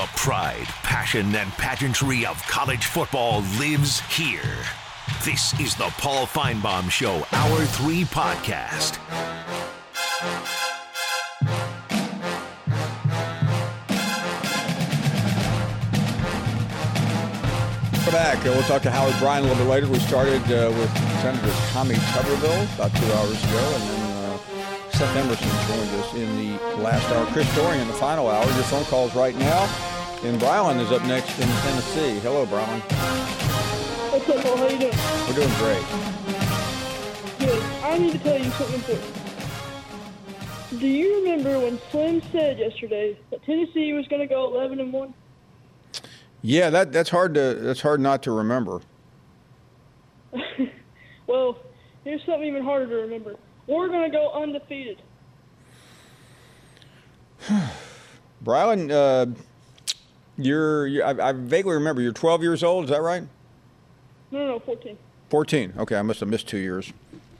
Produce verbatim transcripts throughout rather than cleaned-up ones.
the pride, passion, and pageantry of college football lives here. This is the Paul Finebaum Show, Hour three podcast. Welcome back. Uh, we'll talk to Howard Bryan a little bit later. We started uh, with Senator Tommy Tuberville about two hours ago, and then uh, Seth Emerson joined us in the last hour. Chris Dorian in the final hour. Your phone calls right now. And Brylan is up next in Tennessee. Hello, Brylan. What's up, Paul? How you doing? We're doing great. Good. I need to tell you something important. Do you remember when Slim said yesterday that Tennessee was going to go eleven and one? Yeah, that that's hard to that's hard not to remember. Well, here's something even harder to remember. We're going to go undefeated. Brylan, uh, you're, you're I, I vaguely remember you're twelve years old. Is that right? No, no, no, fourteen. fourteen. Okay, I must have missed two years.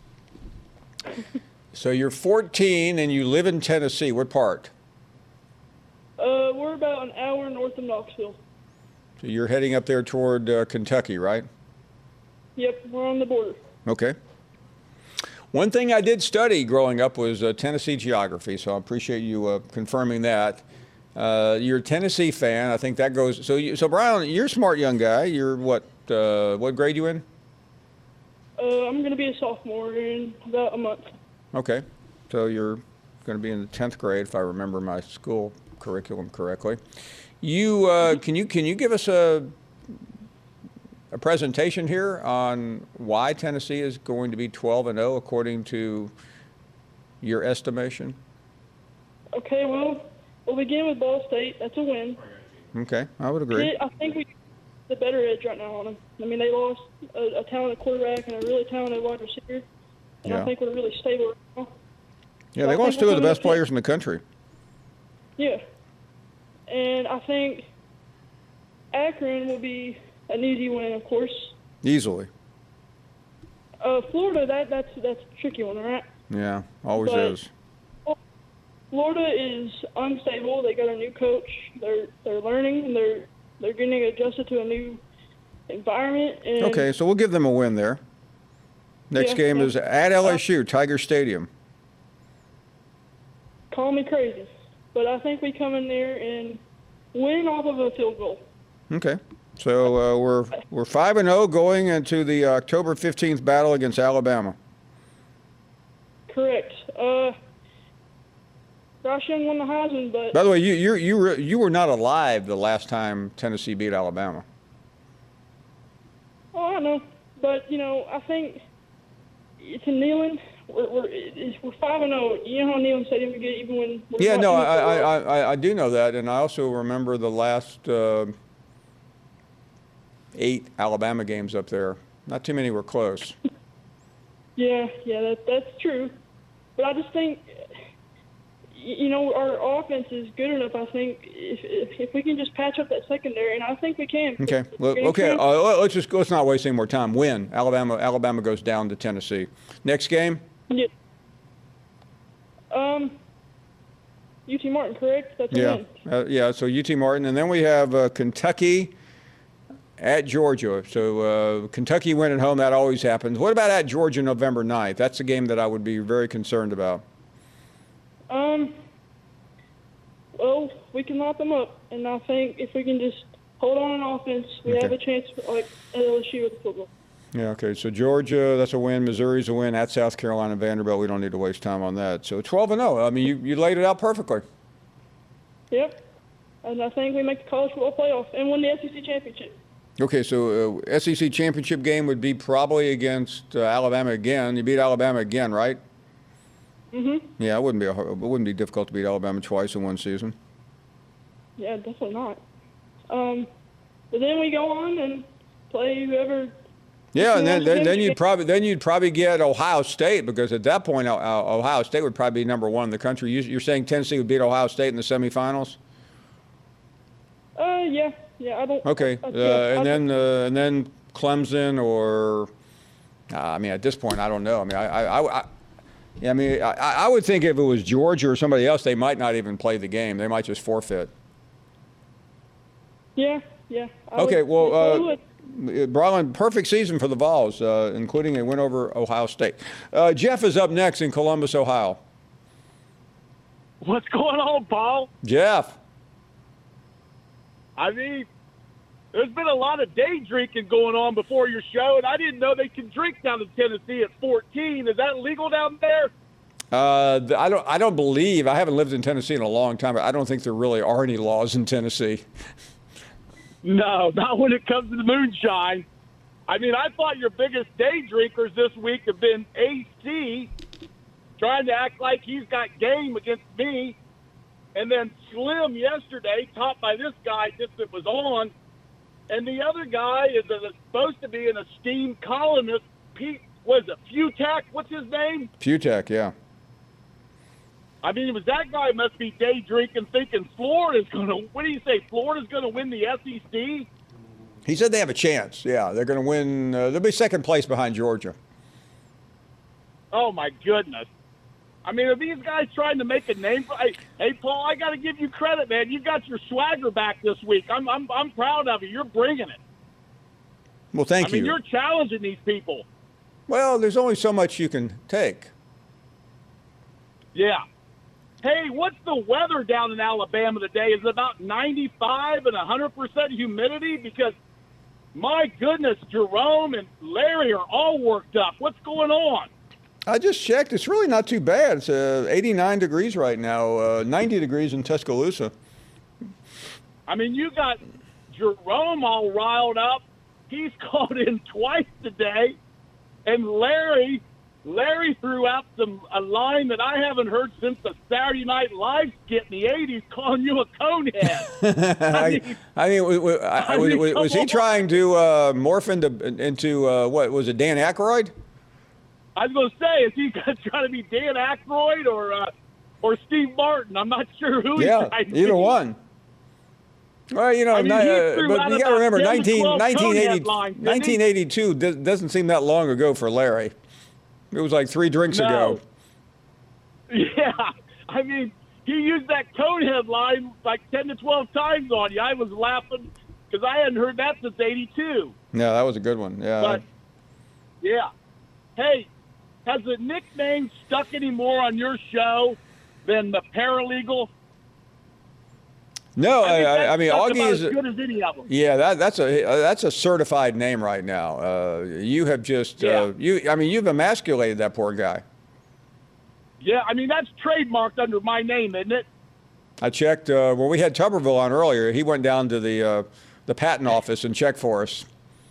So you're fourteen and you live in Tennessee. What part? Uh, we're about an hour north of Knoxville. So you're heading up there toward uh, Kentucky, right? Yep, we're on the border. Okay. One thing I did study growing up was uh, Tennessee geography, so I appreciate you uh, confirming that. Uh, you're a Tennessee fan. I think that goes. So, you, so Brian, you're a smart young guy. You're what? Uh, what grade you in? Uh, I'm going to be a sophomore in about a month. Okay. So you're going to be in the tenth grade, if I remember my school curriculum correctly. You uh, can you can you give us a a presentation here on why Tennessee is going to be twelve and oh according to your estimation? Okay, well, we'll begin with Ball State. That's a win. Okay, I would agree. I think we the better edge right now on them. I mean, they lost a, a talented quarterback and a really talented wide receiver, and Yeah. I think we're really stable right now. Yeah, So they I lost think two of the we're best gonna- players in the country. Yeah. And I think Akron will be an easy win, of course. Easily. Uh, Florida, that that's that's a tricky one, right? Yeah, always But- is. Florida is unstable. They got a new coach. They're they're learning and they're they're getting adjusted to a new environment. And Okay, so we'll give them a win there. Next Yeah, game yeah. is at L S U, Tiger Stadium. Call me crazy, but I think we come in there and win off of a field goal. Okay. So uh, we're we're five and zero going into the October fifteenth battle against Alabama. Correct. Uh, Bryce Young won the Heisman, but By the way, you you you were, you were not alive the last time Tennessee beat Alabama. oh, I know. But you know, I think it's in Neyland. We're we're, it's, we're five and zero. You know how Neyland Stadium can get even when. We're Yeah, not no, in the I playoffs. I, I I do know that, and I also remember the last uh, eight Alabama games up there. Not too many were close. Yeah, yeah, that that's true. But I just think, y- you know, our offense is good enough. I think if if, if we can just patch up that secondary, and I think we can. Okay. We're Well, gonna okay. try- Uh, let's just let's not waste any more time. Win. Alabama. Alabama goes down to Tennessee. Next game. Yeah. Um. U T Martin, correct? That's a Yeah. win. Uh, yeah. So U T Martin, and then we have uh, Kentucky at Georgia. So uh, Kentucky win at home. That always happens. What about at Georgia November ninth? That's a game that I would be very concerned about. Um. Well, we can lock them up, and I think if we can just hold on on offense, we Okay. have a chance, like at L S U with the football. Yeah. Okay. So Georgia, that's a win. Missouri's a win. At South Carolina, Vanderbilt. We don't need to waste time on that. So twelve and oh. I mean, you, you laid it out perfectly. Yep. And I think we make the college football playoff and win the S E C championship. Okay, so uh, S E C championship game would be probably against uh, Alabama again. You beat Alabama again, right? Mhm. Yeah, it wouldn't be a, hard- it wouldn't be difficult to beat Alabama twice in one season. Yeah, definitely not. Um, but then we go on and play whoever. Yeah, and then, whoever's then, then championship. you'd probably then you'd probably get Ohio State, because at that point uh, Ohio State would probably be number one in the country. You, you're saying Tennessee would beat Ohio State in the semifinals? Uh, yeah, yeah. I don't. Okay, uh, uh, yeah, I and then think- uh, and then Clemson or uh, I mean at this point I don't know. I mean I I, I, I yeah, I mean I, I would think if it was Georgia or somebody else they might not even play the game. They might just forfeit. Yeah, yeah. I Okay, would, well, I uh, would. Brylan, perfect season for the Vols, uh, including a win over Ohio State. Uh, Jeff is up next in Columbus, Ohio. What's going on, Paul? Jeff. I mean, there's been a lot of day drinking going on before your show, and I didn't know they can drink down in Tennessee at fourteen. Is that legal down there? Uh, I don't. I don't believe. I haven't lived in Tennessee in a long time, but I don't think there really are any laws in Tennessee. No, not when it comes to the moonshine. I mean, I thought your biggest day drinkers this week have been A C, trying to act like he's got game against me, and then Slim yesterday, taught by this guy just that was on, and the other guy is a, supposed to be an esteemed columnist. Pete, was it Futak? What's his name? Futak, yeah. I mean, was that guy must be day drinking, thinking Florida's going to. What do you say? Florida's going to win the S E C? He said they have a chance. Yeah, they're going to win. Uh, they'll be second place behind Georgia. Oh my goodness! I mean, are these guys trying to make a name for? Hey, hey Paul, I got to give you credit, man. You got your swagger back this week. I'm, I'm, I'm proud of you. You're bringing it. Well, thank I mean, you. you're challenging these people. Well, there's only so much you can take. Yeah. Hey, what's the weather down in Alabama today? Is it about ninety-five and one hundred percent humidity? Because, my goodness, Jerome and Larry are all worked up. What's going on? I just checked. It's really not too bad. It's uh, eighty-nine degrees right now, uh, ninety degrees in Tuscaloosa. I mean, you got Jerome all riled up. He's called in twice today. And Larry... Larry threw out some a line that I haven't heard since the Saturday Night Live skit in the eighties, calling you a conehead. I mean, I mean, was, was, I mean, was, was he on. trying to uh, morph into into uh, what was it? Dan Aykroyd? I was going to say, is he trying to be Dan Aykroyd or uh, or Steve Martin? I'm not sure who Yeah, he's trying to either be. one. Well, you know, I mean, not, he uh, threw but out you got to about remember, ten to nineteen, twelve nineteen eighty, conehead lines, didn't he? nineteen eighty-two does- doesn't seem that long ago for Larry. It was like three drinks No. ago. Yeah, I mean, he used that conehead line like ten to twelve times on you. I was laughing because I hadn't heard that since eighty-two. Yeah, that was a good one. Yeah. But, yeah. Hey, has the nickname stuck any more on your show than the paralegal? no, I, I, I, I think mean, that's Augie about is. as good as any of them. Yeah, that, that's a uh, that's a certified name right now. Uh, you have just Yeah. uh, you. I mean, you've emasculated that poor guy. Yeah, I mean, that's trademarked under my name, isn't it? I checked uh, when we had Tuberville on earlier. He went down to the uh, the patent office and checked for us.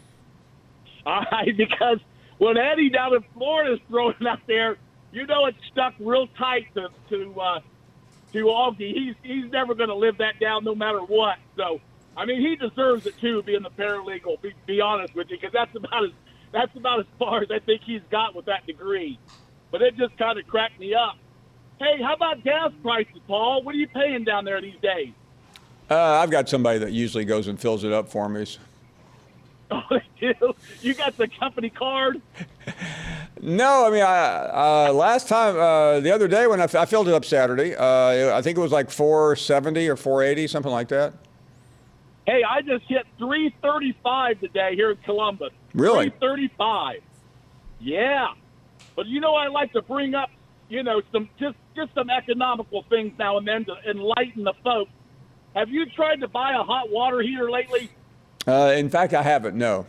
All right, because when Eddie down in Florida is throwing it out there, you know it's stuck real tight to to uh, to Augie. He's he's never going to live that down, no matter what. So, I mean, he deserves it too, being the paralegal. Be, be honest with you, because that's about as that's about as far as I think he's got with that degree. But it just kind of cracked me up. Hey, how about gas prices, Paul? What are you paying down there these days? Uh, I've got somebody that usually goes and fills it up for me. Oh, they do? You got the company card? No, I mean, I, uh, last time, uh, the other day when I, f- I filled it up Saturday, uh, I think it was like four seventy or four eighty, something like that. Hey, I just hit three thirty-five today here in Columbus. Really? three thirty-five. Yeah. But you know, I like to bring up, you know, some just, just some economical things now and then to enlighten the folks. Have you tried to buy a hot water heater lately? Uh, in fact, I haven't, no.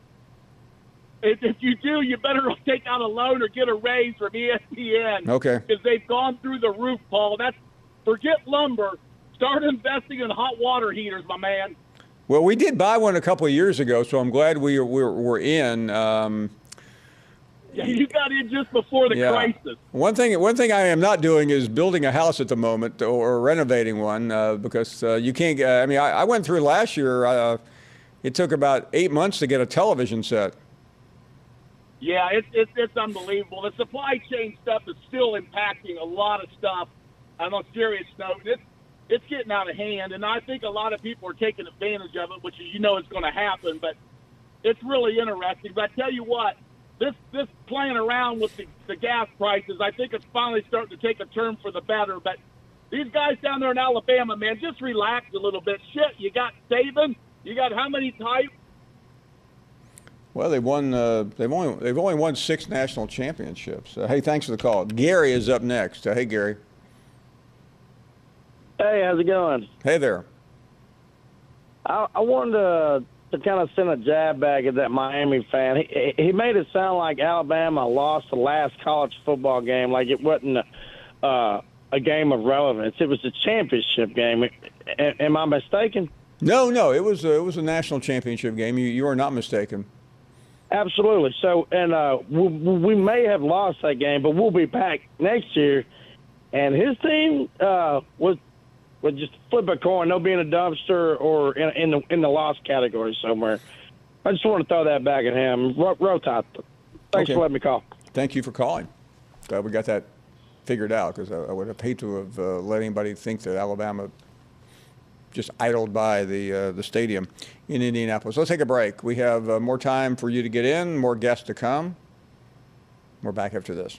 If, if you do, you better take out a loan or get a raise from E S P N. Okay. Because they've gone through the roof, Paul. That's forget lumber. Start investing in hot water heaters, my man. Well, we did buy one a couple of years ago, so I'm glad we we're, we're in. Um, Yeah, you got in just before the yeah. crisis. One thing, one thing I am not doing is building a house at the moment or, or renovating one uh, because uh, you can't. Uh, I mean, I, I went through last year. Uh, it took about eight months to get a television set. Yeah, it's, it's it's unbelievable. The supply chain stuff is still impacting a lot of stuff. On a serious note, it's it's getting out of hand, and I think a lot of people are taking advantage of it, which you know is going to happen. But it's really interesting. But I tell you what, this this playing around with the, the gas prices, I think it's finally starting to take a turn for the better. But these guys down there in Alabama, man, just relax a little bit. Shit, you got Saban, You got how many types? Well, they've won. Uh, they've only they've only won six national championships. Uh, hey, thanks for the call. Gary is up next. Uh, hey, Gary. Hey, how's it going? Hey there. I, I wanted to to kind of send a jab back at that Miami fan. He he made it sound like Alabama lost the last college football game, like it wasn't a, uh, a game of relevance. It was a championship game. A, am I mistaken? No, no, it was a, it was a national championship game. You you are not mistaken. Absolutely. So, and uh, we, we may have lost that game, but we'll be back next year. And his team uh, was would just flip a coin. They'll be in a dumpster or in, in the in the lost category somewhere. I just want to throw that back at him. Rotop. Thanks Okay. for letting me call. Thank you for calling. Glad we got that figured out, because I, I would have hate to have uh, let anybody think that Alabama just idled by the uh, the stadium in Indianapolis. Let's take a break. We have uh, more time for you to get in, more guests to come. We're back after this.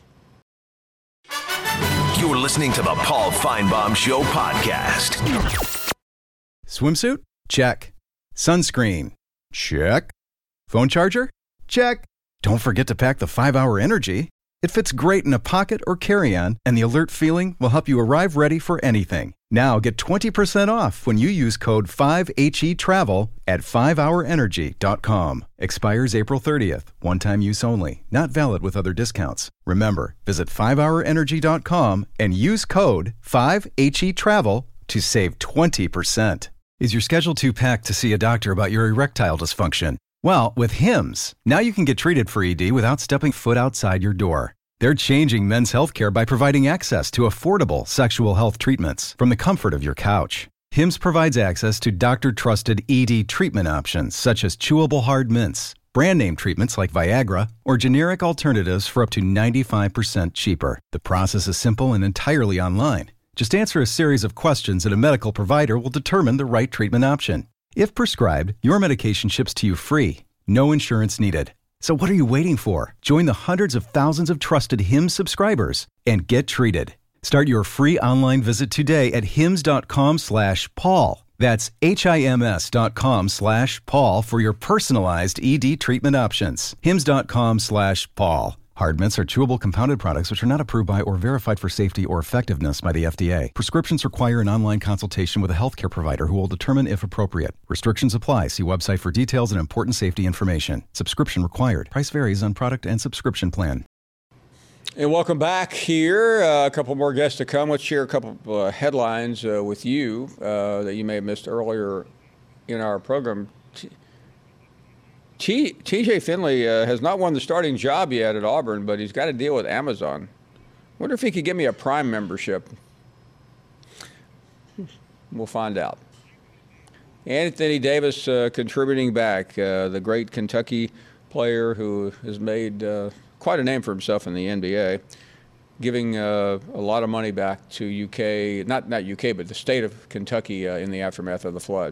You're listening to the Paul Feinbaum Show podcast. Swimsuit? Check. Sunscreen? Check. Phone charger? Check. Don't forget to pack the five hour Energy. It fits great in a pocket or carry-on, and the alert feeling will help you arrive ready for anything. Now get twenty percent off when you use code five H E travel at five hour energy dot com. Expires April thirtieth. One-time use only. Not valid with other discounts. Remember, visit five hour energy dot com and use code five H E travel to save twenty percent. Is your schedule too packed to see a doctor about your erectile dysfunction? Well, with Hims, now you can get treated for E D without stepping foot outside your door. They're changing men's healthcare by providing access to affordable sexual health treatments from the comfort of your couch. Hims provides access to doctor-trusted E D treatment options such as chewable hard mints, brand name treatments like Viagra, or generic alternatives for up to ninety-five percent cheaper. The process is simple and entirely online. Just answer a series of questions and a medical provider will determine the right treatment option. If prescribed, your medication ships to you free. No insurance needed. So what are you waiting for? Join the hundreds of thousands of trusted Hims subscribers and get treated. Start your free online visit today at hims dot com slash Paul. That's H-I-M-S dot com slash Paul for your personalized E D treatment options. hims dot com slash Paul. Hard mints are chewable compounded products which are not approved by or verified for safety or effectiveness by the F D A. Prescriptions require an online consultation with a healthcare provider who will determine if appropriate. Restrictions apply. See website for details and important safety information. Subscription required. Price varies on product and subscription plan. And welcome back here. Uh, a couple more guests to come. Let's share a couple uh, headlines uh, with you uh, that you may have missed earlier in our program. T. T.J. Finley uh, has not won the starting job yet at Auburn, but he's got to deal with Amazon. Wonder if he could give me a Prime membership. We'll find out. Anthony Davis uh, contributing back, uh, the great Kentucky player who has made uh, quite a name for himself in the N B A, giving uh, a lot of money back to U K, not not U K, but the state of Kentucky uh, in the aftermath of the flood.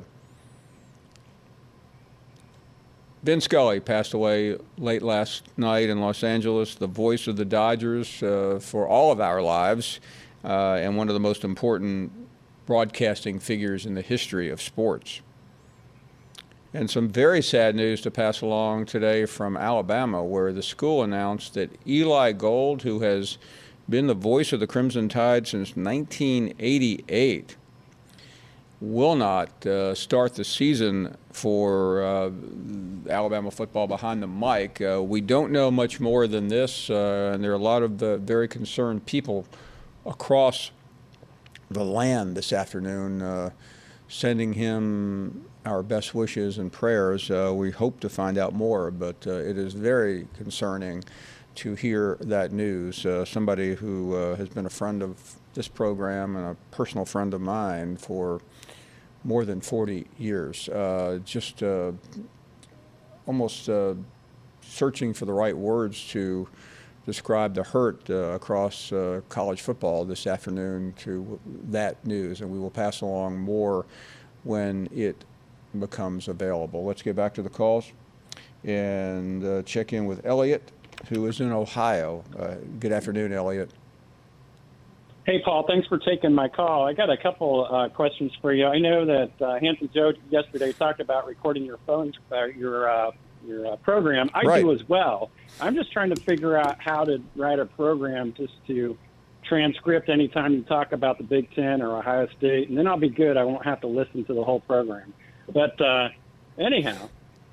Vin Scully passed away late last night in Los Angeles, the voice of the Dodgers uh, for all of our lives, uh, and one of the most important broadcasting figures in the history of sports. And some very sad news to pass along today from Alabama, where the school announced that Eli Gold, who has been the voice of the Crimson Tide since nineteen eighty-eight, will not uh, start the season for uh, Alabama football behind the mic. Uh, we don't know much more than this, uh, and there are a lot of the very concerned people across the land this afternoon uh, sending him our best wishes and prayers. Uh, we hope to find out more, but uh, it is very concerning to hear that news. Uh, somebody who uh, has been a friend of this program and a personal friend of mine for more than forty years. Uh, just uh, almost uh, searching for the right words to describe the hurt uh, across uh, college football this afternoon to that news, and we will pass along more when it becomes available. Let's get back to the calls and uh, check in with Elliot, who is in Ohio. Uh, good afternoon, Elliot. Hey, Paul, thanks for taking my call. I got a couple uh, questions for you. I know that uh, Hanson Joe yesterday talked about recording your phone, uh, your uh, your uh, program. I Right. do as well. I'm just trying to figure out how to write a program just to transcript anytime you talk about the Big Ten or Ohio State, and then I'll be good. I won't have to listen to the whole program. But uh, anyhow,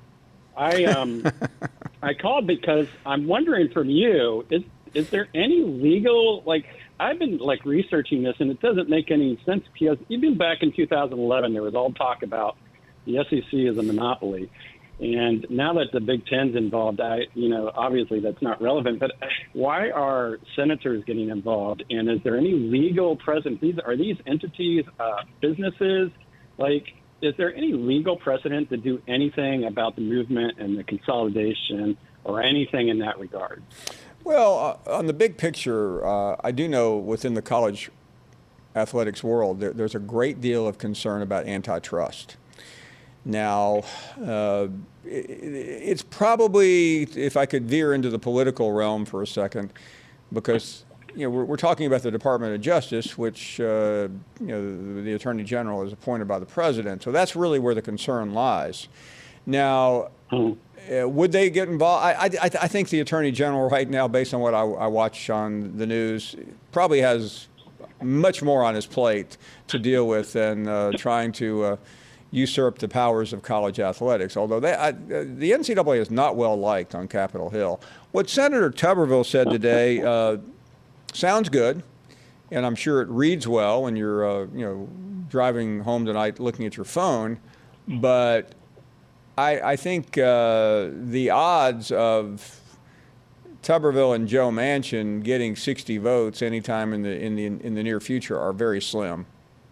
I um, I called because I'm wondering from you, is is there any legal, like, I've been like researching this and it doesn't make any sense because even back in two thousand eleven, there was all talk about the S E C as a monopoly. And now that the Big Ten's involved, I, you know, obviously that's not relevant, but why are senators getting involved? And is there any legal precedent? These are these entities, uh, businesses, like, is there any legal precedent to do anything about the movement and the consolidation or anything in that regard? Well, uh, on the big picture, uh, I do know within the college athletics world, there, there's a great deal of concern about antitrust. Now, uh, it, it's probably, if I could veer into the political realm for a second, because you know we're, we're talking about the Department of Justice, which uh, you know the, the Attorney General is appointed by the President. So that's really where the concern lies. Now, uh, would they get involved? I, I, I think the Attorney General right now, based on what I, I watch on the news, probably has much more on his plate to deal with than uh, trying to uh, usurp the powers of college athletics, although they, I, the N C double A is not well liked on Capitol Hill. What Senator Tuberville said today uh, sounds good, and I'm sure it reads well when you're uh, you know, driving home tonight looking at your phone, but I, I think uh, the odds of Tuberville and Joe Manchin getting sixty votes anytime in the, in the, in the near future are very slim.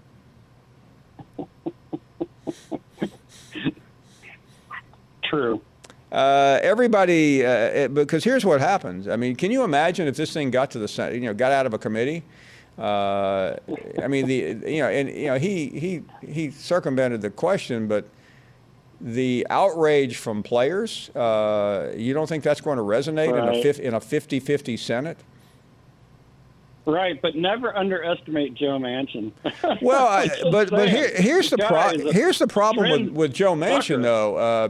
True. Uh, everybody, uh, it, because here's what happens. I mean, can you imagine if this thing got to the Senate, you know, got out of a committee? Uh, I mean, the you know, and you know, he he he circumvented the question, but the outrage from players, uh, you don't think that's going to resonate Right. in a fif- in a fifty-fifty Senate? Right, but never underestimate Joe Manchin. Well, I, Just but but saying. here, here's the Guy pro- is a here's the problem with, trend with Joe Manchin fucker. though. Uh,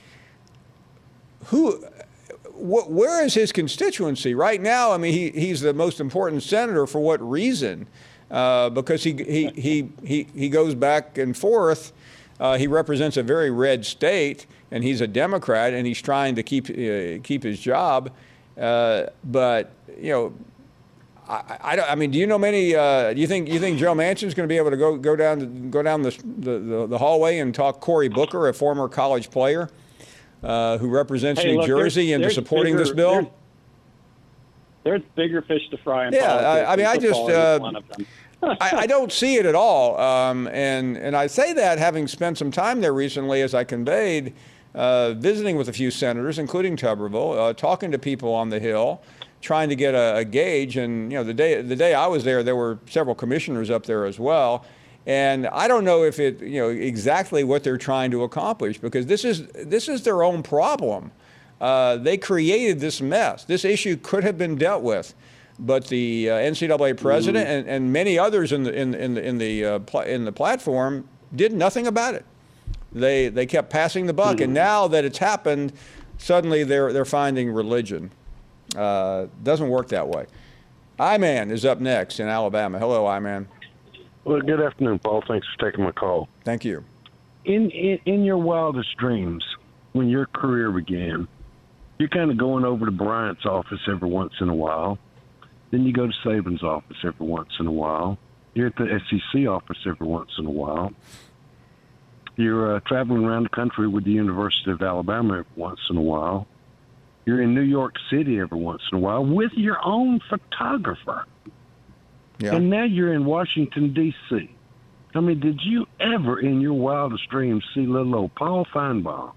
who, wh- where is his constituency right now? I mean, he, he's the most important senator for what reason? Uh, because he he he he he goes back and forth. Uh, he represents a very red state, and he's a Democrat, and he's trying to keep uh, keep his job. Uh, but you know. I, I, don't, I mean, do you know many? Uh, do you think you think Joe Manchin's going to be able to go go down the, go down the, the the hallway and talk Cory Booker, a former college player uh, who represents Hey, New look, Jersey, there's- into there's supporting bigger- this bill? There's, there's bigger fish to fry in Yeah, politics. I- I mean, and I just, football is uh, one of them. I, I don't see it at all, um, and and I say that having spent some time there recently, as I conveyed, uh, visiting with a few senators, including Tuberville, uh, talking to people on the Hill, trying to get a, a gauge. And you know, the day the day I was there, there were several commissioners up there as well. And I don't know if it, you know, exactly what they're trying to accomplish, because this is this is their own problem. Uh, they created this mess. This issue could have been dealt with, but the uh, N C double A president and, and many others in the in in the in the uh, pl- in the platform did nothing about it. They they kept passing the buck, and now that it's happened, suddenly they're they're finding religion. Uh, doesn't work that way. I-Man is up next in Alabama. Hello, I-Man. Well, good afternoon, Paul. Thanks for taking my call. Thank you. In, in in your wildest dreams, when your career began, you're kind of going over to Bryant's office every once in a while. Then you go to Saban's office every once in a while. You're at the S E C office every once in a while. You're uh, traveling around the country with the University of Alabama every once in a while. You're in New York City every once in a while with your own photographer. Yeah. And now you're in Washington, D C I mean, did you ever in your wildest dreams see little old Paul Feinbaum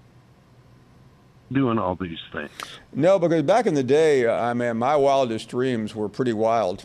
doing all these things? No, because back in the day, uh, I mean, my wildest dreams were pretty wild.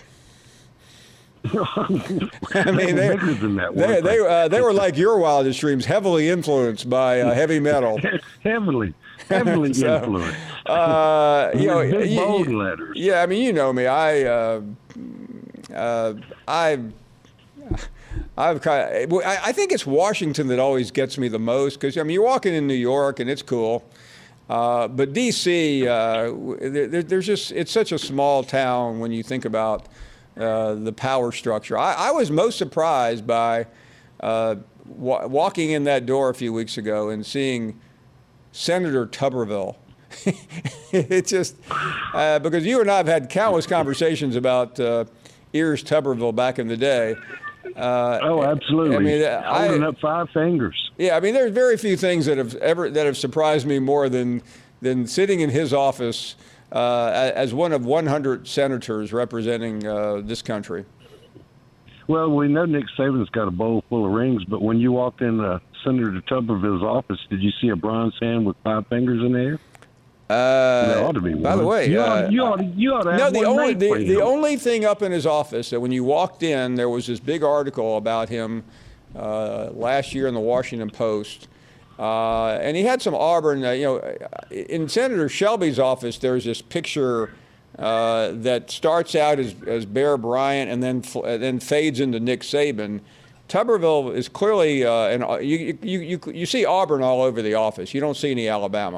I mean, they, bigger than that. they, weren't they, uh, they were like your wildest dreams, heavily influenced by uh, heavy metal. heavily, heavily So, influenced. Uh, you know, With big you- bold you- letters. Yeah, I mean, you know me. I uh, uh, I've, I've kind of, I think it's Washington that always gets me the most because I mean you're walking in New York and it's cool, uh, but D C uh, there, there's just it's such a small town when you think about uh, the power structure. I, I was most surprised by uh, wa- walking in that door a few weeks ago and seeing Senator Tuberville. It just uh, because you and I have had countless conversations about uh, Ears Tuberville back in the day. Uh, oh, absolutely! I mean, holding I, up five fingers. Yeah, I mean, there's very few things that have ever that have surprised me more than than sitting in his office uh, as one of one hundred senators representing uh, this country. Well, we know Nick Saban's got a bowl full of rings, but when you walked in uh, Senator Tuberville's office, did you see a bronze hand with five fingers in the air? Uh, there ought to be one. By the way, you, uh, ought, you, ought, you ought to have no, the one only made for the, you. the only thing up in his office that when you walked in, there was this big article about him uh, last year in the Washington Post, uh, and he had some Auburn. Uh, you know, in Senator Shelby's office, there's this picture uh, that starts out as, as Bear Bryant and then uh, then fades into Nick Saban. Tuberville is clearly, uh, and you, you you you see Auburn all over the office. You don't see any Alabama.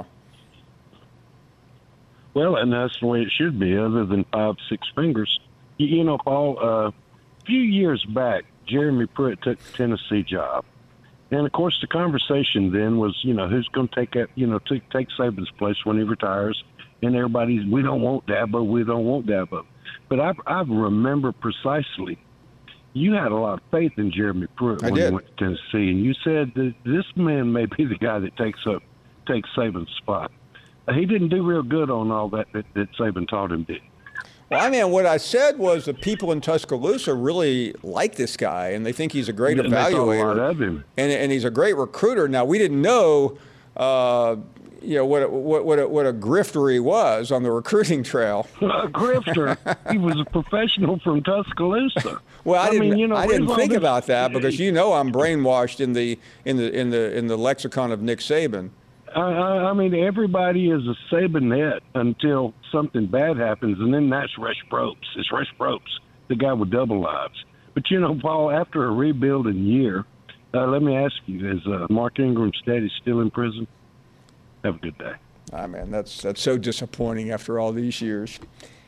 Well, and that's the way it should be, other than five, six fingers. You, you know, Paul, uh, a few years back, Jeremy Pruitt took the Tennessee job. And, of course, the conversation then was, you know, who's going to take that, you know, take, take Saban's place when he retires. And everybody's, we don't want Dabo, we don't want Dabo. But I, I remember precisely, you had a lot of faith in Jeremy Pruitt I when did. he went to Tennessee. And you said that this man may be the guy that takes up takes Saban's spot. He didn't do real good on all that that, that Saban taught him, did he? Well, I mean, what I said was the people in Tuscaloosa really like this guy, and they think he's a great And they thought a lot evaluator, of him. and and he's a great recruiter. Now, we didn't know, uh, you know, what a, what what a, what a grifter he was on the recruiting trail. A grifter. He was a professional from Tuscaloosa. Well, I, I didn't. mean, you know, I didn't where's all think this- about that because you know I'm brainwashed in the in the in the in the lexicon of Nick Saban. I, I I mean, everybody is a Sabanette until something bad happens, and then that's Rex Probst. It's Rex Probst, the guy with double lives. But, you know, Paul, after a rebuilding year, uh, let me ask you, is uh, Mark Ingram's daddy still in prison? Have a good day. Ah, man, that's that's so disappointing after all these years.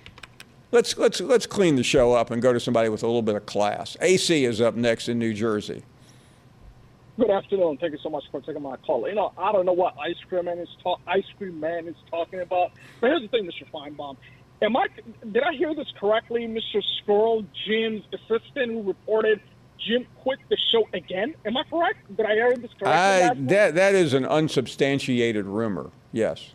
Let's let's let's clean the show up and go to somebody with a little bit of class. A C is up next in New Jersey. Good afternoon. Thank you so much for taking my call. You know, I don't know what ice cream man is ta- ice cream man is talking about, but here's the thing, Mister Feinbaum. Am I did I hear this correctly, Mister Squirrel, Jim's assistant, who reported Jim quit the show again? Am I correct? Did I hear this correctly? I, last week? that that is an unsubstantiated rumor. Yes.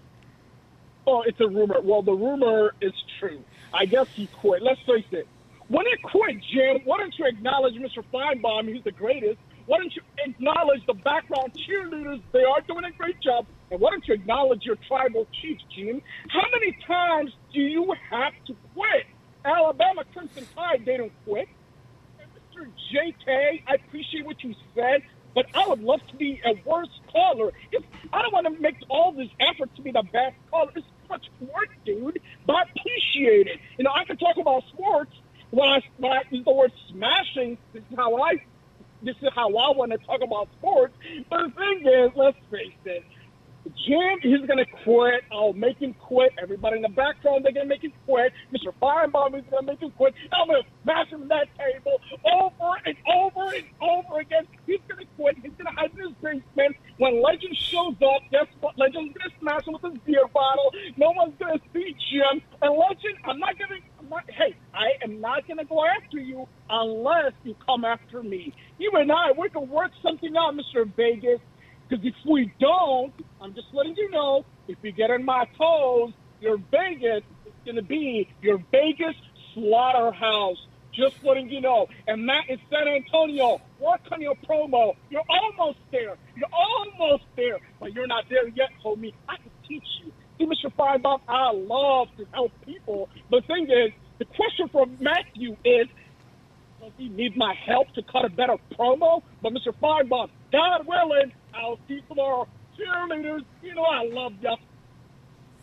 Oh, it's a rumor. Well, the rumor is true. I guess he quit. Let's face it. When he quit, Jim, why don't you acknowledge Mister Feinbaum? He's the greatest. Why don't you acknowledge the background cheerleaders? They are doing a great job. And why don't you acknowledge your tribal chiefs, Jim? How many times do you have to quit? Alabama Crimson Tide, they don't quit. And Mister J K, I appreciate what you said, but I would love to be a worse caller. If, I don't want to make all this effort to be the best caller. It's much work, dude, but I appreciate it. You know, I can talk about sports. When I, when I use the word smashing, this is how I This is how I want to talk about sports. But the thing is, let's face it, Jim, he's going to quit. I'll make him quit. Everybody in the background, they're going to make him quit. Mister Feinbaum is going to make him quit. I'm going to smash him in that table over and over and over again. He's going to quit. He's going to hide in his basement. When Legend shows up, guess what? Legend's going to smash him with his beer bottle. No one's going to see Jim. And Legend, I'm not going to Not, hey, I am not going to go after you unless you come after me. You and I, we can work something out, Mister Vegas, because if we don't, I'm just letting you know, if you get on my toes, your Vegas is going to be your Vegas slaughterhouse. Just letting you know. And Matt in San Antonio, work on your promo. You're almost there. You're almost there. But you're not there yet, homie. I can teach you. See, Mister Feinbaum, I love to help people. The thing is, the question from Matthew is, does he need my help to cut a better promo? But Mister Feinbaum, God willing, I'll see you tomorrow. Cheerleaders, you know I love you.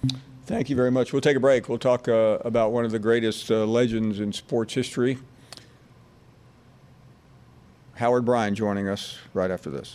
Thank you very much. We'll take a break. We'll talk uh, about one of the greatest uh, legends in sports history, Howard Bryan joining us right after this.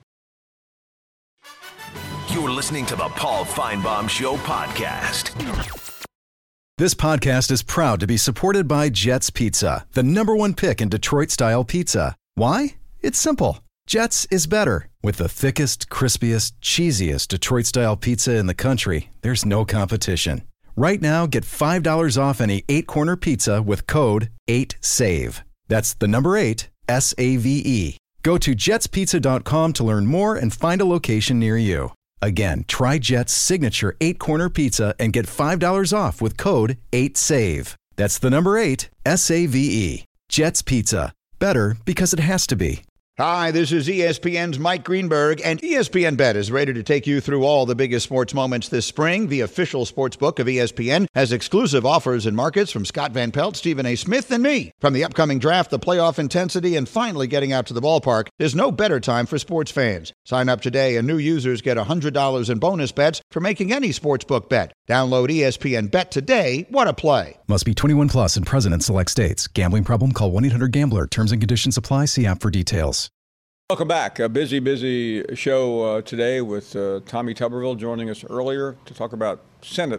You're listening to the Paul Feinbaum Show podcast. This podcast is proud to be supported by Jets Pizza, the number one pick in Detroit-style pizza. Why? It's simple. Jets is better. With the thickest, crispiest, cheesiest Detroit-style pizza in the country, there's no competition. Right now, get five dollars off any eight-corner pizza with code eight save. That's the number eight, S A V E. Go to jets pizza dot com to learn more and find a location near you. Again, try Jet's signature eight-corner pizza and get five dollars off with code eight save. That's the number eight, S A V E. Jet's Pizza. Better because it has to be. Hi, this is E S P N's Mike Greenberg, and E S P N Bet is ready to take you through all the biggest sports moments this spring. The official sports book of E S P N has exclusive offers and markets from Scott Van Pelt, Stephen A. Smith, and me. From the upcoming draft, the playoff intensity, and finally getting out to the ballpark, there's no better time for sports fans. Sign up today, and new users get one hundred dollars in bonus bets for making any sportsbook bet. Download E S P N Bet today. What a play. Must be twenty-one plus and present in select states. Gambling problem? Call one eight hundred gambler. Terms and conditions apply. See app for details. Welcome back. A busy, busy show uh, today with uh, Tommy Tuberville joining us earlier to talk about Senate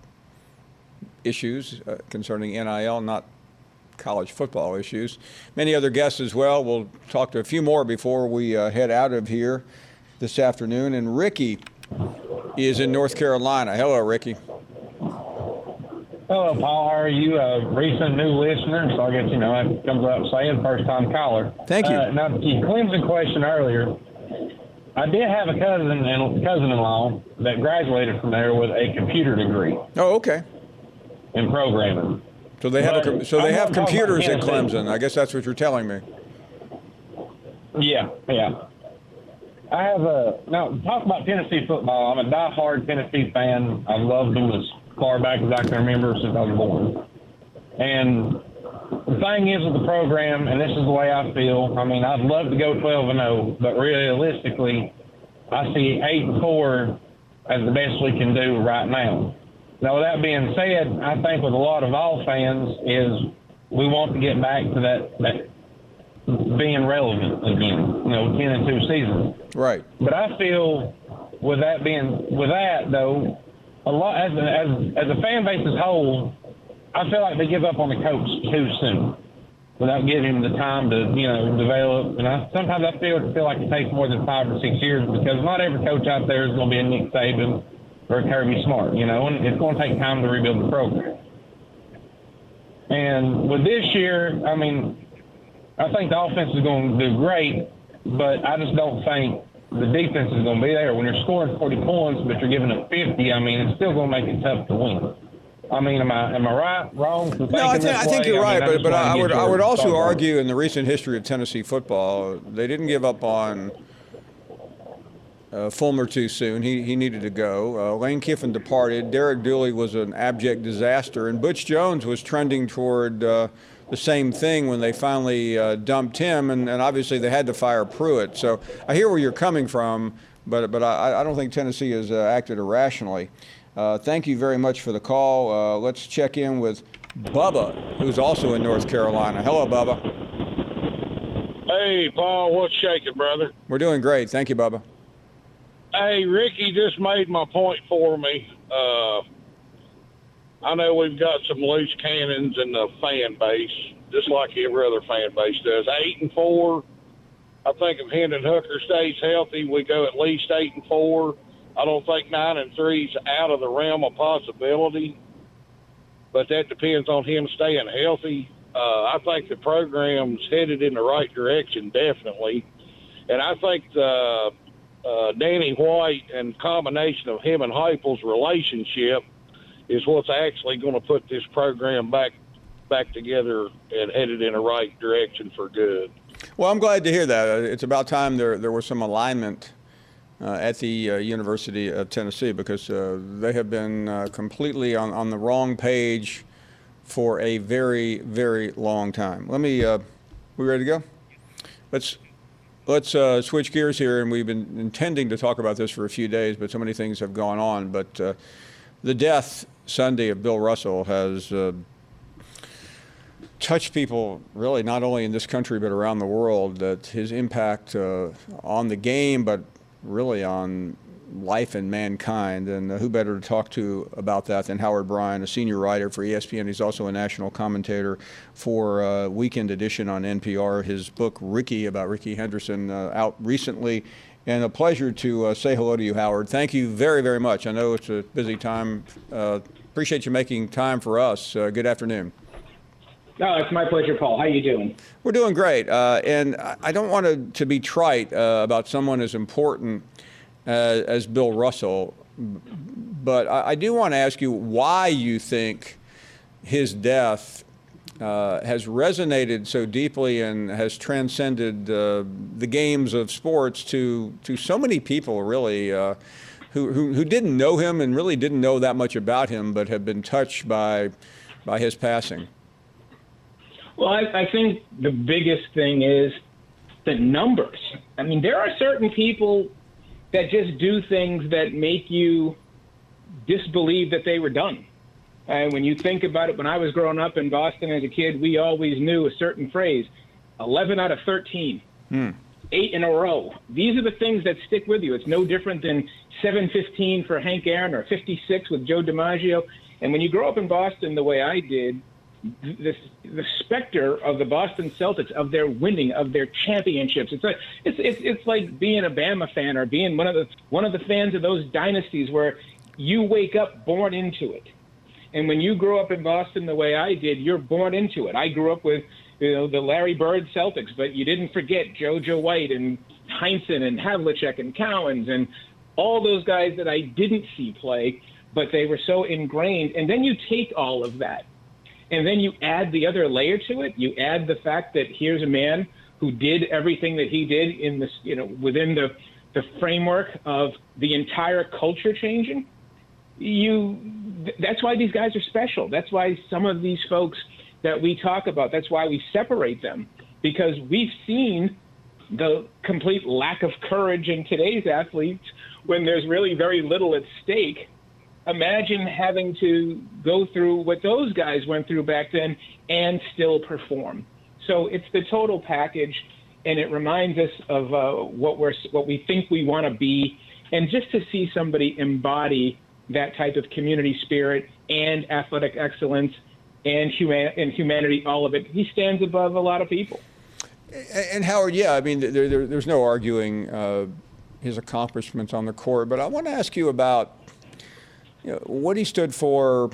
issues uh, concerning N I L, not college football issues. Many other guests as well. We'll talk to a few more before we uh, head out of here this afternoon. And Ricky is in North Carolina. Hello, Ricky. Hello, Paul. How are you? A recent new listener, so I guess, you know, that comes up saying first-time caller. Thank you. Uh, now, the Clemson question earlier, I did have a cousin and cousin-in-law that graduated from there with a computer degree. Oh, okay. In programming. So they have But a, so they I'm have not talking computers about at Tennessee. Clemson. I guess that's what you're telling me. Yeah, yeah. I have a now talk about Tennessee football. I'm a diehard Tennessee fan. I've loved them as far back as I can remember since I was born. And the thing is with the program, and this is the way I feel. I mean, I'd love to go twelve and oh, but realistically, I see eight and four as the best we can do right now. Now, with that being said, I think with a lot of all fans is we want to get back to that that being relevant again. You know, ten and two seasons. Right. But I feel with that being with that though, a lot as a, as as a fan base as a whole, I feel like they give up on the coach too soon, without giving him the time to you know develop. And I sometimes I feel feel like it takes more than five or six years because not every coach out there is going to be a Nick Saban or a Kirby Smart, you know, and it's going to take time to rebuild the program. And with this year, I mean, I think the offense is going to do great, but I just don't think the defense is going to be there. When you're scoring forty points, but you're giving up fifty, I mean, it's still going to make it tough to win. I mean, am I am I right, wrong? No, I think I think you're I right, mean, but but I would I would also thought. argue in the recent history of Tennessee football, they didn't give up on uh, Fulmer too soon. He he needed to go. Uh, Lane Kiffin departed. Derek Dooley was an abject disaster, and Butch Jones was trending toward uh, the same thing when they finally uh, dumped him, and, and obviously they had to fire Pruitt. So I hear where you're coming from, but but I, I don't think Tennessee has uh, acted irrationally. Uh, thank you very much for the call. Uh, let's check in with Bubba, who's also in North Carolina. Hello, Bubba. Hey, Paul, what's shaking, brother? We're doing great. Thank you, Bubba. Hey, Ricky just made my point for me. Uh, I know we've got some loose cannons in the fan base, just like every other fan base does. Eight and four. I think if Hendon Hooker stays healthy, we go at least eight and four. I don't think nine and three is out of the realm of possibility, but that depends on him staying healthy. Uh, I think the program's headed in the right direction, definitely, and I think the uh, Danny White and combination of him and Heupel's relationship is what's actually going to put this program back back together and headed in the right direction for good. Well, I'm glad to hear that. It's about time there there was some alignment uh, at the uh, University of Tennessee, because uh, they have been uh, completely on, on the wrong page for a very, very long time. Let me, uh, we ready to go? Let's let's uh, switch gears here, and we've been intending to talk about this for a few days, but so many things have gone on. But uh, the death Sunday of Bill Russell has uh, touched people really not only in this country but around the world, that his impact uh, on the game but really on life and mankind. And uh, who better to talk to about that than Howard Bryan, a senior writer for E S P N. He's also a national commentator for uh, Weekend Edition on N P R. His book, Ricky, about Ricky Henderson, uh, out recently. And a pleasure to uh, say hello to you, Howard. Thank you very, very much. I know it's a busy time. Uh, appreciate you making time for us. Uh, good afternoon. No, it's my pleasure, Paul. How you doing? We're doing great. Uh, and I don't want to, to be trite uh, about someone as important uh, as Bill Russell, but I, I do want to ask you why you think his death uh, has resonated so deeply and has transcended uh, the games of sports to, to so many people, really, uh, who, who, who didn't know him and really didn't know that much about him, but have been touched by, by his passing. Well, I, I think the biggest thing is the numbers. I mean, there are certain people that just do things that make you disbelieve that they were done. And when you think about it, when I was growing up in Boston as a kid, we always knew a certain phrase, eleven out of thirteen, hmm. eight in a row. These are the things that stick with you. It's no different than seven fifteen for Hank Aaron or fifty-six with Joe DiMaggio. And when you grow up in Boston the way I did, the, the specter of the Boston Celtics, of their winning, of their championships. It's like it's, it's it's like being a Bama fan or being one of the one of the fans of those dynasties where you wake up born into it. And when you grow up in Boston the way I did, you're born into it. I grew up with you know the Larry Bird Celtics, but you didn't forget JoJo White and Heinsohn and Havlicek and Cowens and all those guys that I didn't see play, but they were so ingrained. And then you take all of that, and then you add the other layer to it. You add the fact that here's a man who did everything that he did in this, you know, within the, the framework of the entire culture changing. You, that's why these guys are special. That's why some of these folks that we talk about, that's why we separate them, because we've seen the complete lack of courage in today's athletes when there's really very little at stake. Imagine having to go through what those guys went through back then and still perform. So it's the total package, and it reminds us of uh, what we're what we think we want to be, and just to see somebody embody that type of community spirit and athletic excellence and human and humanity, all of it. He stands above a lot of people. And Howard, yeah, I mean, there, there, there's no arguing uh, his accomplishments on the court, but I want to ask you about you know, what he stood for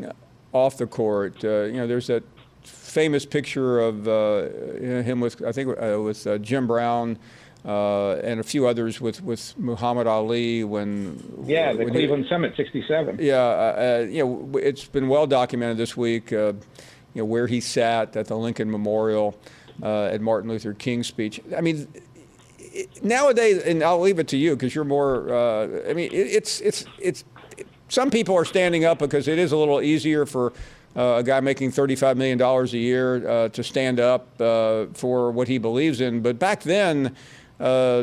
off the court. Uh, you know, there's that famous picture of uh, you know, him with, I think, uh, with uh, Jim Brown uh, and a few others with, with Muhammad Ali when yeah, the when Cleveland he, Summit sixty-seven. Yeah, uh, you know, it's been well documented this week. Uh, you know, where he sat at the Lincoln Memorial uh, at Martin Luther King's speech. I mean, it, nowadays, and I'll leave it to you because you're more. Uh, I mean, it, it's it's it's. Some people are standing up because it is a little easier for uh, a guy making thirty-five million dollars a year uh, to stand up uh, for what he believes in. But back then, uh,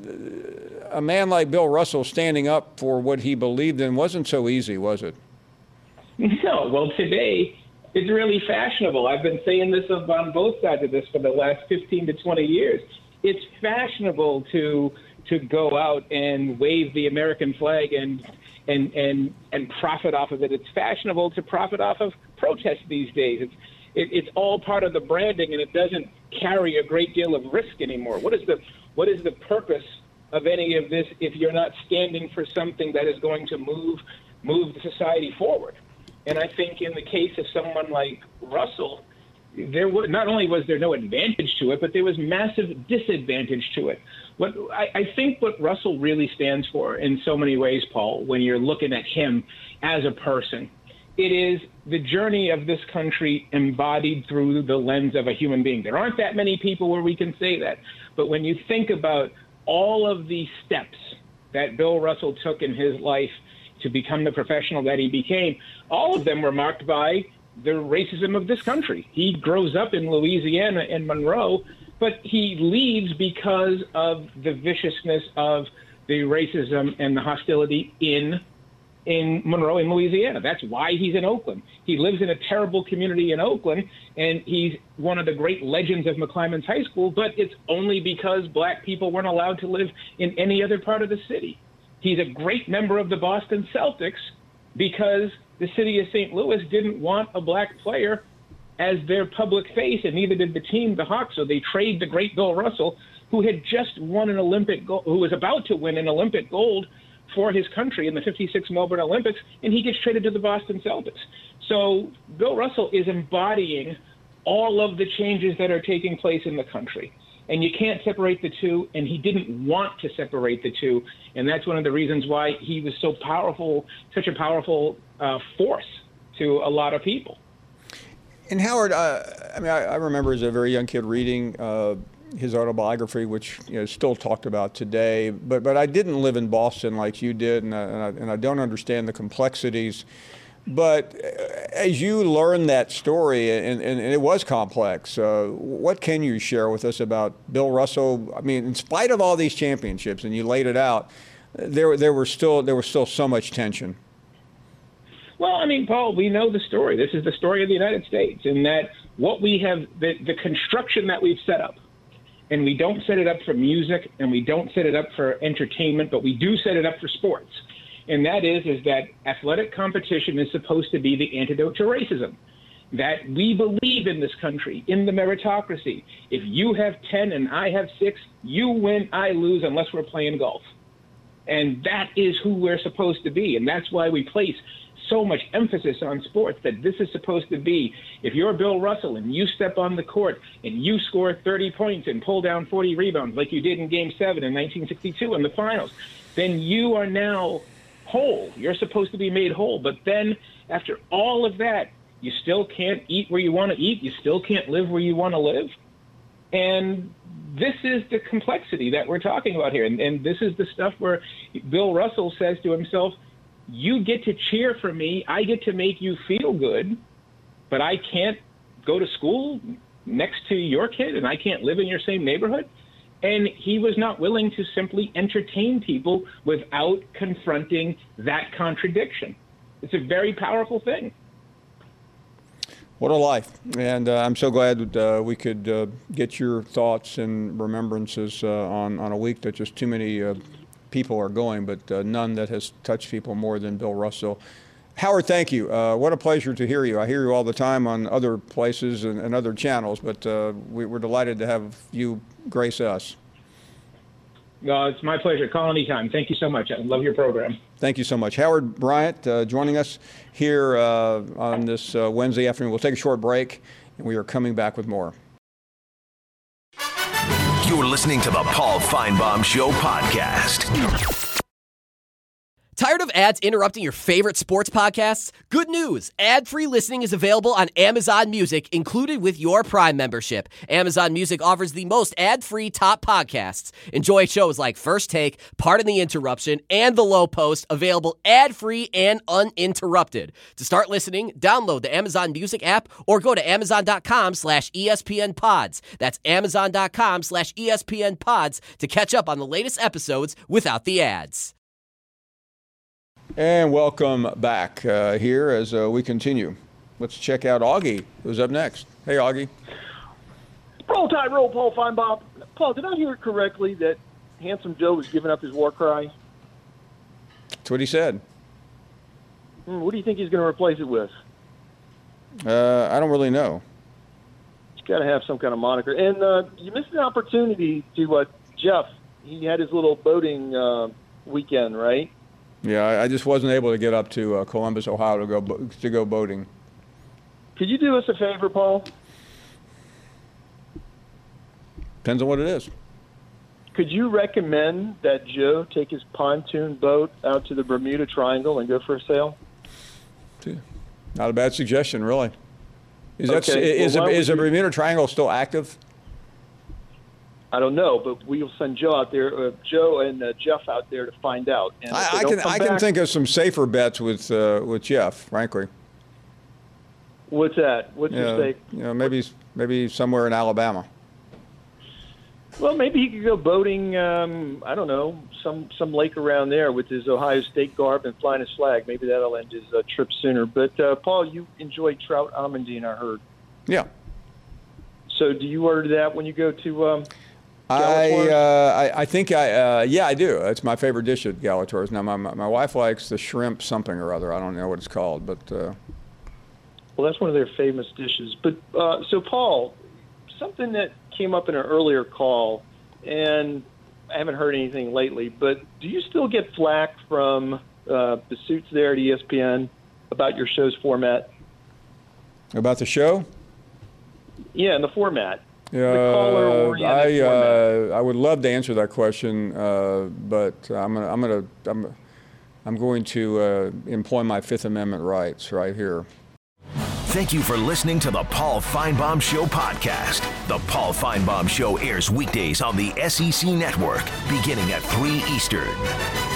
a man like Bill Russell standing up for what he believed in wasn't so easy, was it? No. Well, today it's really fashionable. I've been saying this on both sides of this for the last fifteen to twenty years. It's fashionable to to go out and wave the American flag and and and and profit off of it. It's fashionable to profit off of protests these days. It's it, it's all part of the branding, and it doesn't carry a great deal of risk anymore. What is the what is the purpose of any of this if you're not standing for something that is going to move move the society forward? And I think in the case of someone like Russell, there was, not only was there no advantage to it, but there was massive disadvantage to it. What I, I think what Russell really stands for in so many ways, Paul, when you're looking at him as a person, it is the journey of this country embodied through the lens of a human being. There aren't that many people where we can say that. But when you think about all of the steps that Bill Russell took in his life to become the professional that he became, all of them were marked by the racism of this country. He grows up in Louisiana in Monroe, but he leaves because of the viciousness of the racism and the hostility in in Monroe in Louisiana. That's why he's in Oakland. He lives in a terrible community in Oakland, and he's one of the great legends of McClymonds High School, but it's only because black people weren't allowed to live in any other part of the city. He's a great member of the Boston Celtics because the city of Saint Louis didn't want a black player as their public face, and neither did the team, the Hawks, so they trade the great Bill Russell, who had just won an Olympic gold, who was about to win an Olympic gold for his country in the fifty-six Melbourne Olympics, and he gets traded to the Boston Celtics. So Bill Russell is embodying all of the changes that are taking place in the country. And you can't separate the two, and he didn't want to separate the two. And that's one of the reasons why he was so powerful, such a powerful uh, force to a lot of people. And Howard, uh, I mean, I, I remember as a very young kid reading uh, his autobiography, which you know is still talked about today. But but I didn't live in Boston like you did, and I, and I, and I don't understand the complexities. But as you learn that story, and, and, and it was complex, uh, what can you share with us about Bill Russell? I mean, in spite of all these championships, and you laid it out, there there were still there was still so much tension. Well, I mean, Paul, we know the story. This is the story of the United States, in that what we have, the, the construction that we've set up, and we don't set it up for music, and we don't set it up for entertainment, but we do set it up for sports. And that is, is that athletic competition is supposed to be the antidote to racism. That we believe in this country, in the meritocracy. If you have ten and I have six, you win, I lose, unless we're playing golf. And that is who we're supposed to be. And that's why we place so much emphasis on sports, that this is supposed to be, if you're Bill Russell and you step on the court and you score thirty points and pull down forty rebounds like you did in Game seven in nineteen sixty-two in the finals, then you are now whole. You're supposed to be made whole. But then after all of that, you still can't eat where you want to eat. You still can't live where you want to live. And this is the complexity that we're talking about here. And, and this is the stuff where Bill Russell says to himself, you get to cheer for me, I get to make you feel good, but I can't go to school next to your kid and I can't live in your same neighborhood. And he was not willing to simply entertain people without confronting that contradiction. It's a very powerful thing. What a life. And uh, I'm so glad uh, we could uh, get your thoughts and remembrances uh, on, on a week that just too many uh, people are going, but uh, none that has touched people more than Bill Russell. Howard, thank you. Uh, what a pleasure to hear you. I hear you all the time on other places and, and other channels, but uh, we, we're delighted to have you grace us. No, it's my pleasure. Call anytime. Thank you so much. I love your program. Thank you so much. Howard Bryant uh, joining us here uh, on this uh, Wednesday afternoon. We'll take a short break, and we are coming back with more. You're listening to the Paul Feinbaum Show podcast. Tired of ads interrupting your favorite sports podcasts? Good news! Ad-free listening is available on Amazon Music, included with your Prime membership. Amazon Music offers the most ad-free top podcasts. Enjoy shows like First Take, Pardon the Interruption, and The Low Post, available ad-free and uninterrupted. To start listening, download the Amazon Music app or go to amazon.com slash ESPN pods. That's amazon.com slash ESPN pods to catch up on the latest episodes without the ads. And welcome back uh, here as uh, we continue. Let's check out Augie, who's up next. Hey, Augie. Roll Tide, roll, Paul Feinbaum. Paul, did I hear correctly that Handsome Joe was giving up his war cry? That's what he said. Hmm, what do you think he's going to replace it with? Uh, I don't really know. He's got to have some kind of moniker. And uh, you missed an opportunity to uh, Jeff. He had his little boating uh, weekend, right? Yeah, I, I just wasn't able to get up to uh, Columbus, Ohio to go bo- to go boating. Could you do us a favor, Paul? Depends on what it is. Could you recommend that Joe take his pontoon boat out to the Bermuda Triangle and go for a sail? Not a bad suggestion, really. Is that Okay, is well, a, why is the would you- Bermuda Triangle still active? I don't know, but we'll send Joe out there, uh, Joe and uh, Jeff out there to find out. And if I, they I don't can come I can back- think of some safer bets with uh, with Jeff, frankly. What's that? What's Yeah, your stake? you know, maybe maybe somewhere in Alabama. Well, maybe he could go boating, um, I don't know, some, some lake around there with his Ohio State garb and flying his flag. Maybe that'll end his uh, trip sooner. But, uh, Paul, you enjoy trout almondine, I heard. Yeah. So do you order that when you go to um, I, uh, I I think I, uh, yeah, I do. It's my favorite dish at Galatore's. Now, my, my wife likes the shrimp something or other. I don't know what it's called, but... Uh... Well, that's one of their famous dishes. But uh, so, Paul, something that came up in an earlier call, and I haven't heard anything lately, but do you still get flack from uh, the suits there at E S P N about your show's format? About the show? Yeah, and the format. Uh, I uh, I would love to answer that question, uh, but I'm gonna I'm gonna I'm I'm going to uh, employ my Fifth Amendment rights right here. Thank you for listening to the Paul Feinbaum Show podcast. The Paul Feinbaum Show airs weekdays on the S E C Network, beginning at three Eastern.